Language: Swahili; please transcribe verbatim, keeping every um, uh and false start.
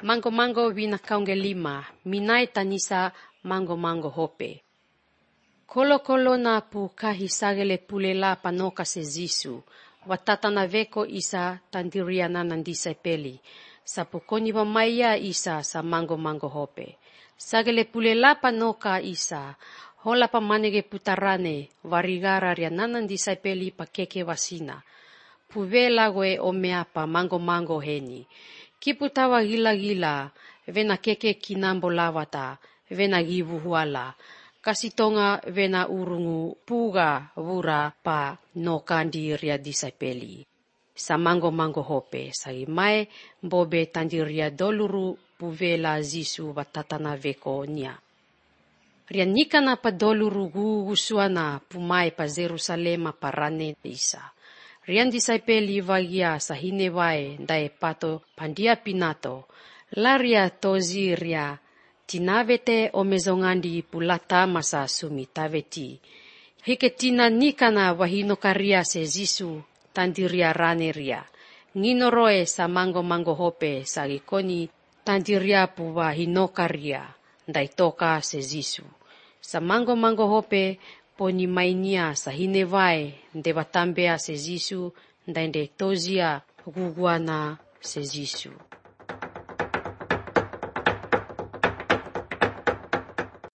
Mango-mango vina kaungelima, minai tanisa mango-mango hope. Kolo-kolo na pu kahi sagele pulela panoka se Zisu, watatana veko isa tandiriana nandisa peli, sa pukoni wa maya isa sa mango-mango hope. Sagele pulela panoka isa, hola pa manege putarane, varigara ria nanandisa peli pa keke wasina. Puvela we omeapa mango-mango heni. Kiputawa gila-gila, vena keke kinambo lavata, vena givu huala. Kasitonga vena urungu puga vura pa no kandi ria disapeli. Sa mango-mango hope, sa imae bobe tandiria doluru puvela Zisu watatana veko nia. Ria nikana pa doluru gugusuana pumae pa Jerusalema parane isa. Rian disapeli vagia sa hinevae dae pato pandia pinato. Laria tozi ria tinavete omezongandi pulata masa sumi taveti. Hiketina nikana wahinokaria se Zisu tandiria rane ria. Nginoroe sa mango-mango hope sa ikoni tandiria puwa hinokaria daitoka se Zisu. Sa mango-mango hope poni mainia sa hinevae ndevatambea se Zisu dainde tozia guguana se Zisu.